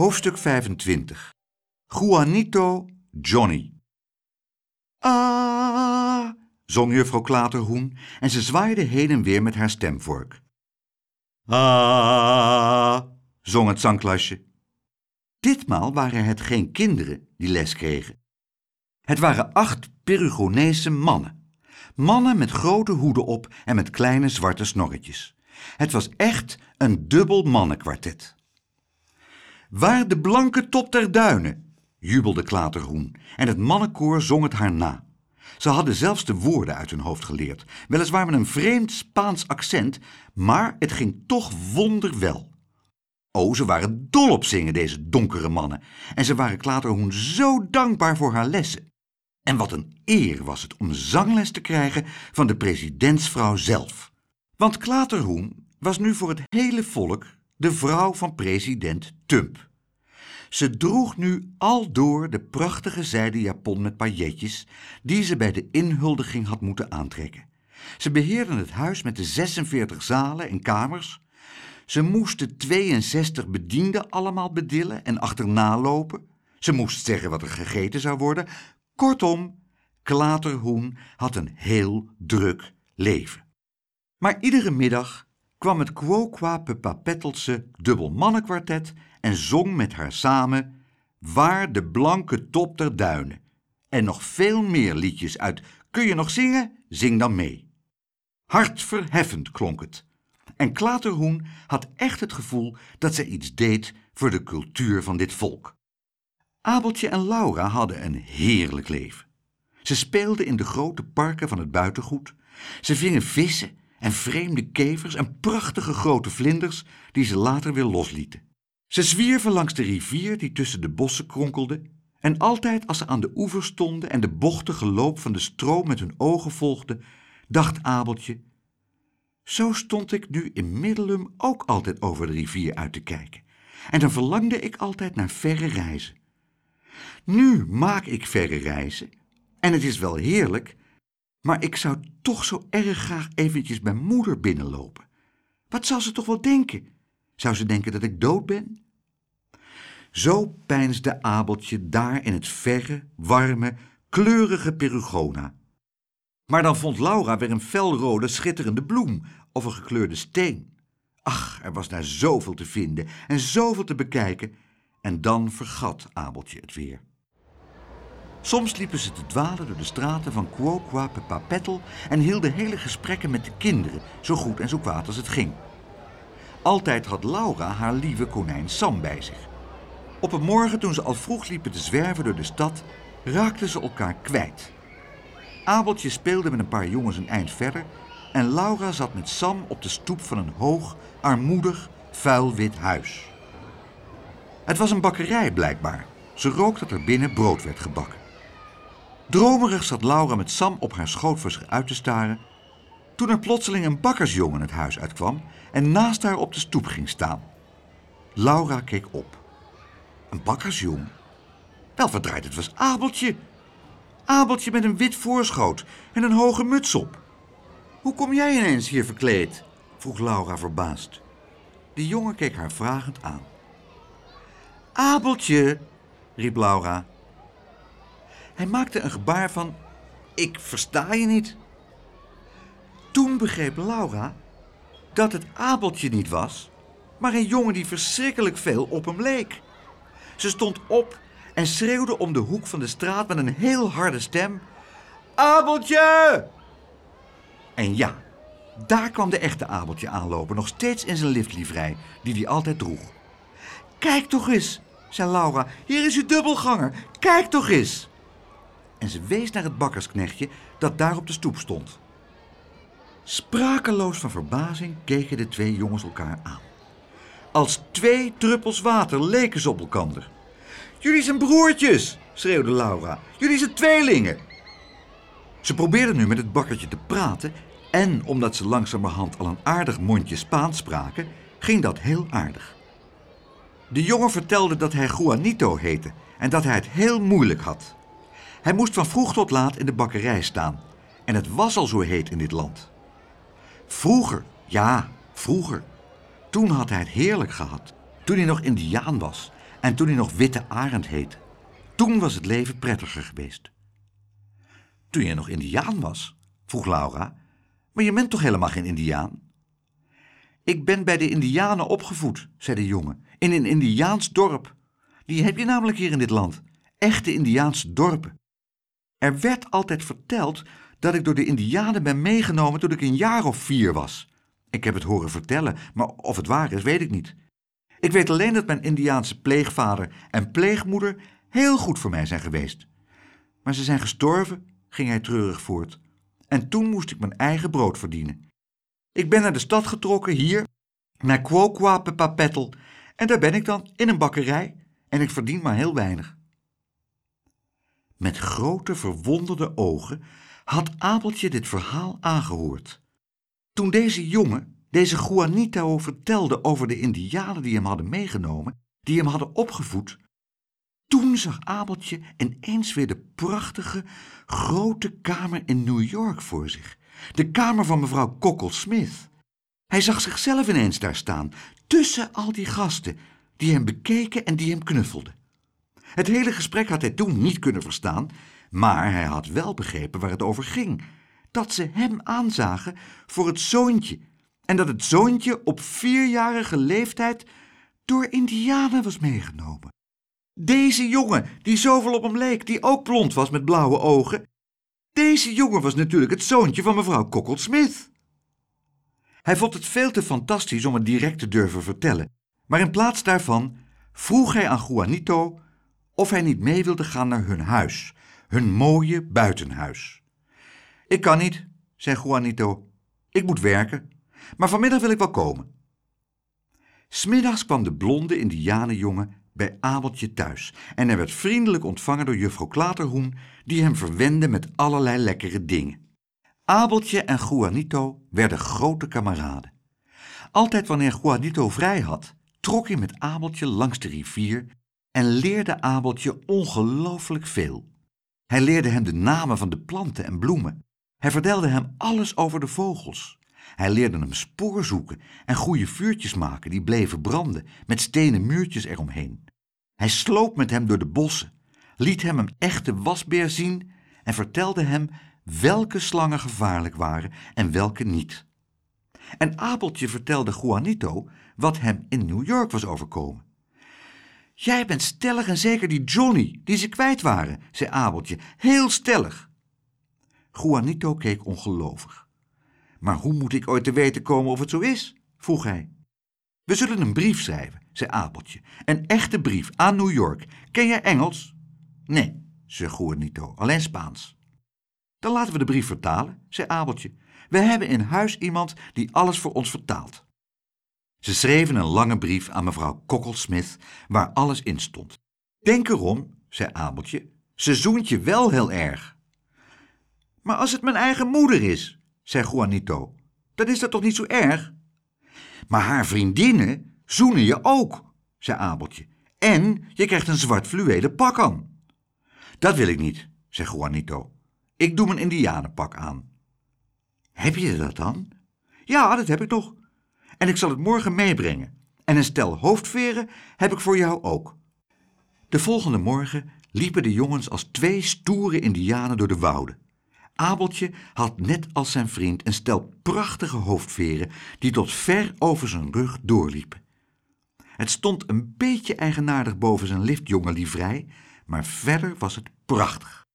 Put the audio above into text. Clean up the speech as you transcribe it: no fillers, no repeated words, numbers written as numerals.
Hoofdstuk 25. Juanito Johnny. Ah, zong juffrouw Klaterhoen en ze zwaaide heen en weer met haar stemvork. Ah, zong het zangklasje. Ditmaal waren het geen kinderen die les kregen. Het waren 8 Perugonese mannen. Mannen met grote hoeden op en met kleine zwarte snorretjes. Het was echt een dubbel mannenkwartet. Waar de blanke top der duinen, jubelde Klaterhoen en het mannenkoor zong het haar na. Ze hadden zelfs de woorden uit hun hoofd geleerd, weliswaar met een vreemd Spaans accent, maar het ging toch wonderwel. O, ze waren dol op zingen, deze donkere mannen, en ze waren Klaterhoen zo dankbaar voor haar lessen. En wat een eer was het om zangles te krijgen van de presidentsvrouw zelf. Want Klaterhoen was nu voor het hele volk de vrouw van president Tump. Ze droeg nu aldoor de prachtige zijden japon met pailletjes die ze bij de inhuldiging had moeten aantrekken. Ze beheerden het huis met de 46 zalen en kamers. Ze moesten 62 bedienden allemaal bedillen en achterna lopen. Ze moest zeggen wat er gegeten zou worden. Kortom, Klaterhoen had een heel druk leven. Maar iedere middag kwam het Quoqua-Pepapettelse dubbelmannenkwartet en zong met haar samen Waar de blanke top der duinen en nog veel meer liedjes uit Kun je nog zingen? Zing dan mee. Hartverheffend klonk het. En Klaterhoen had echt het gevoel dat zij iets deed voor de cultuur van dit volk. Abeltje en Laura hadden een heerlijk leven. Ze speelden in de grote parken van het buitengoed. Ze vingen vissen en vreemde kevers en prachtige grote vlinders die ze later weer loslieten. Ze zwierven langs de rivier die tussen de bossen kronkelde en altijd als ze aan de oever stonden en de bochtige loop van de stroom met hun ogen volgden, dacht Abeltje, zo stond ik nu in Middelum ook altijd over de rivier uit te kijken en dan verlangde ik altijd naar verre reizen. Nu maak ik verre reizen en het is wel heerlijk, maar ik zou toch zo erg graag eventjes bij moeder binnenlopen. Wat zal ze toch wel denken? Zou ze denken dat ik dood ben? Zo peinsde Abeltje daar in het verre, warme, kleurige Perugona. Maar dan vond Laura weer een felrode, schitterende bloem of een gekleurde steen. Ach, er was daar zoveel te vinden en zoveel te bekijken en dan vergat Abeltje het weer. Soms liepen ze te dwalen door de straten van Quoqua-Pepapettel en hielden hele gesprekken met de kinderen, zo goed en zo kwaad als het ging. Altijd had Laura haar lieve konijn Sam bij zich. Op een morgen toen ze al vroeg liepen te zwerven door de stad, raakten ze elkaar kwijt. Abeltje speelde met een paar jongens een eind verder en Laura zat met Sam op de stoep van een hoog, armoedig, vuil wit huis. Het was een bakkerij blijkbaar. Ze rook dat er binnen brood werd gebakken. Dromerig zat Laura met Sam op haar schoot voor zich uit te staren, toen er plotseling een bakkersjongen het huis uitkwam en naast haar op de stoep ging staan. Laura keek op. Een bakkersjongen? Wel verdraaid, het was Abeltje. Abeltje met een wit voorschoot en een hoge muts op. Hoe kom jij ineens hier verkleed? Vroeg Laura verbaasd. De jongen keek haar vragend aan. Abeltje, riep Laura. Hij maakte een gebaar van, ik versta je niet. Toen begreep Laura dat het Abeltje niet was, maar een jongen die verschrikkelijk veel op hem leek. Ze stond op en schreeuwde om de hoek van de straat met een heel harde stem, Abeltje! En ja, daar kwam de echte Abeltje aanlopen, nog steeds in zijn liftlivrei, die hij altijd droeg. Kijk toch eens, zei Laura, hier is uw dubbelganger, kijk toch eens! En ze wees naar het bakkersknechtje dat daar op de stoep stond. Sprakeloos van verbazing keken de 2 jongens elkaar aan. Als 2 druppels water leken ze op elkander. Jullie zijn broertjes, schreeuwde Laura. Jullie zijn tweelingen. Ze probeerden nu met het bakkertje te praten en omdat ze langzamerhand al een aardig mondje Spaans spraken, ging dat heel aardig. De jongen vertelde dat hij Juanito heette en dat hij het heel moeilijk had. Hij moest van vroeg tot laat in de bakkerij staan en het was al zo heet in dit land. Vroeger, ja, vroeger. Toen had hij het heerlijk gehad, toen hij nog Indiaan was En toen hij nog Witte Arend heette, toen was het leven prettiger geweest. Toen je nog Indiaan was, vroeg Laura, maar je bent toch helemaal geen Indiaan? Ik ben bij de Indianen opgevoed, zei de jongen, in een Indiaans dorp. Die heb je namelijk hier in dit land, echte Indiaanse dorpen. Er werd altijd verteld dat ik door de Indianen ben meegenomen toen ik een jaar of 4 was. Ik heb het horen vertellen, maar of het waar is, weet ik niet. Ik weet alleen dat mijn Indiaanse pleegvader en pleegmoeder heel goed voor mij zijn geweest. Maar ze zijn gestorven, ging hij treurig voort. En toen moest ik mijn eigen brood verdienen. Ik ben naar de stad getrokken, hier, naar Quoquapepapetl. En daar ben ik dan, in een bakkerij. En ik verdien maar heel weinig. Met grote, verwonderde ogen had Abeltje dit verhaal aangehoord. Toen deze jongen, deze Juanito, vertelde over de Indianen die hem hadden meegenomen, die hem hadden opgevoed, toen zag Abeltje ineens weer de prachtige, grote kamer in New York voor zich. De kamer van mevrouw Cockle-Smith. Hij zag zichzelf ineens daar staan, tussen al die gasten, die hem bekeken en die hem knuffelden. Het hele gesprek had hij toen niet kunnen verstaan, maar hij had wel begrepen waar het over ging. Dat ze hem aanzagen voor het zoontje en dat het zoontje op 4-jarige leeftijd door Indianen was meegenomen. Deze jongen, die zoveel op hem leek, die ook blond was met blauwe ogen, deze jongen was natuurlijk het zoontje van mevrouw Cockle-Smith. Hij vond het veel te fantastisch om het direct te durven vertellen, maar in plaats daarvan vroeg hij aan Juanito of hij niet mee wilde gaan naar hun huis, hun mooie buitenhuis. Ik kan niet, zei Juanito. Ik moet werken, maar vanmiddag wil ik wel komen. 'S Middags kwam de blonde Indianenjongen bij Abeltje thuis en hij werd vriendelijk ontvangen door juffrouw Klaterhoen, die hem verwende met allerlei lekkere dingen. Abeltje en Juanito werden grote kameraden. Altijd wanneer Juanito vrij had, trok hij met Abeltje langs de rivier en leerde Abeltje ongelooflijk veel. Hij leerde hem de namen van de planten en bloemen. Hij vertelde hem alles over de vogels. Hij leerde hem spoor zoeken en goede vuurtjes maken die bleven branden met stenen muurtjes eromheen. Hij sloop met hem door de bossen, liet hem een echte wasbeer zien en vertelde hem welke slangen gevaarlijk waren en welke niet. En Abeltje vertelde Juanito wat hem in New York was overkomen. Jij bent stellig en zeker die Johnny, die ze kwijt waren, zei Abeltje, heel stellig. Juanito keek ongelovig. Maar hoe moet ik ooit te weten komen of het zo is? Vroeg hij. We zullen een brief schrijven, zei Abeltje. Een echte brief aan New York. Ken jij Engels? Nee, zei Juanito, alleen Spaans. Dan laten we de brief vertalen, zei Abeltje. We hebben in huis iemand die alles voor ons vertaalt. Ze schreven een lange brief aan mevrouw Cockle-Smith waar alles in stond. Denk erom, zei Abeltje, ze zoent je wel heel erg. Maar als het mijn eigen moeder is, zei Juanito, dan is dat toch niet zo erg? Maar haar vriendinnen zoenen je ook, zei Abeltje. En je krijgt een zwart fluwelen pak aan. Dat wil ik niet, zei Juanito. Ik doe mijn indianenpak aan. Heb je dat dan? Ja, dat heb ik nog. En ik zal het morgen meebrengen. En een stel hoofdveren heb ik voor jou ook. De volgende morgen liepen de jongens als 2 stoere Indianen door de wouden. Abeltje had net als zijn vriend een stel prachtige hoofdveren die tot ver over zijn rug doorliepen. Het stond een beetje eigenaardig boven zijn liftjongenlivrei, maar verder was het prachtig.